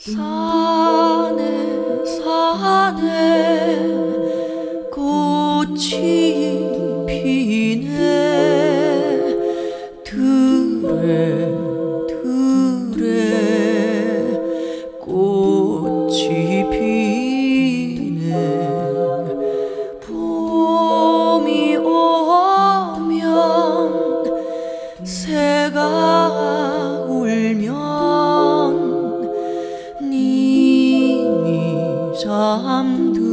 산에 산에 꽃이 피네. 들에 들에 꽃이 피네. 봄이 오면 새가 울면 님이 잠든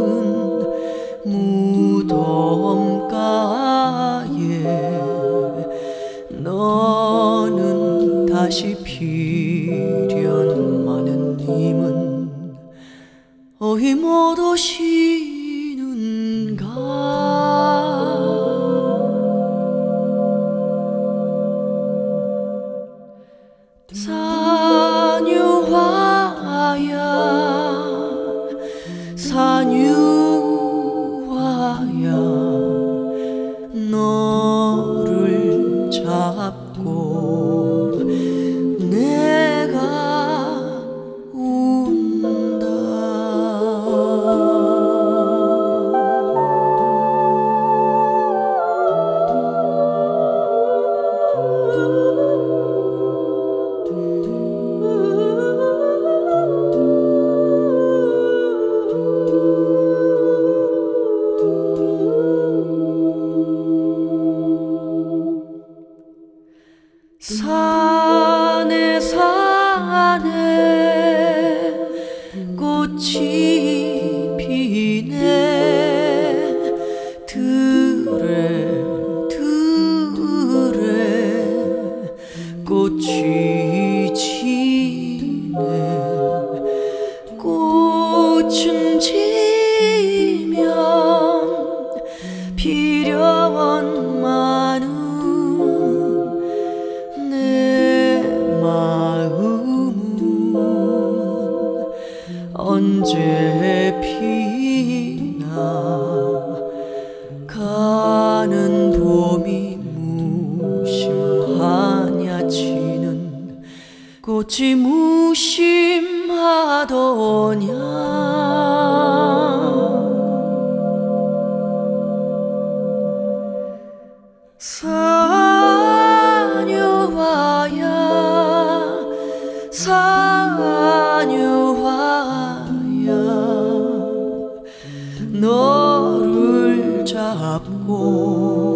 무덤가에 너는 다시 피련마는 님은 어이 못 오시는가. 산유화야 산유화야 너를 잡고 내가 운다. 산에 산에 꽃이 피네. 들에 들에 꽃이 지네. 꽃은 지면 피려원 많은 언제 피나. 가는 봄이 무심하냐 지는 꽃이 무심하더냐. 산유화야 산유화야 너를 잡고